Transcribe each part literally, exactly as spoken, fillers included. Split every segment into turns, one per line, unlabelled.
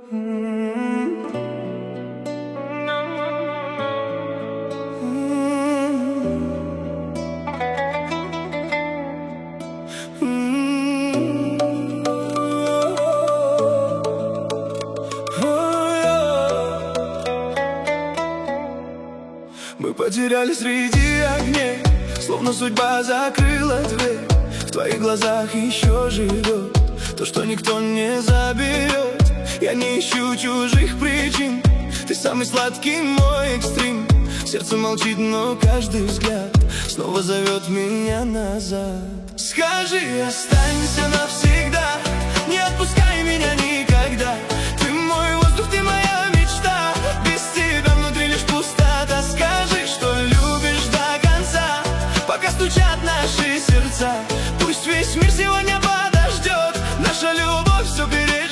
Мы потерялись среди огней, словно судьба закрыла дверь. В твоих глазах еще живет то, что никто не заберет. Я не ищу чужих причин, ты самый сладкий мой экстрим. Сердце молчит, но каждый взгляд снова зовет меня назад. Скажи, останься навсегда, не отпускай меня никогда. Ты мой воздух, ты моя мечта, без тебя внутри лишь пустота. Скажи, что любишь до конца, пока стучат наши сердца. Пусть весь мир сегодня подождет, наша любовь все переживет.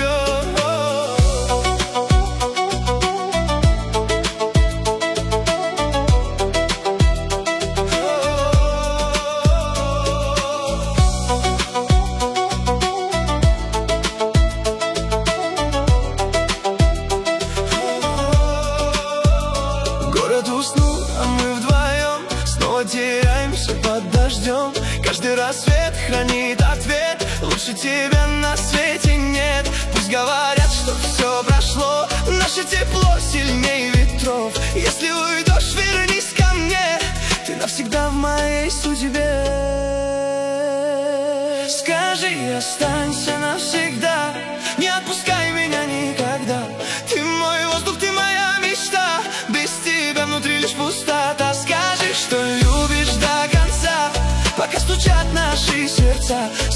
Город уснул, а мы вдвоем снова теряемся под дождем. Каждый рассвет хранит ответ, лучше тебя на свете нет. Пусть говорят, что все прошло, наше тепло сильнее ветров. Если уйдешь, вернись ко мне, ты навсегда в моей судьбе. Скажи, останься навсегда, не отпускай меня никогда. Ты мой воздух, ты моя мечта, без тебя внутри лишь пустота. Скажи, что любишь до конца, пока стучат наши сердца.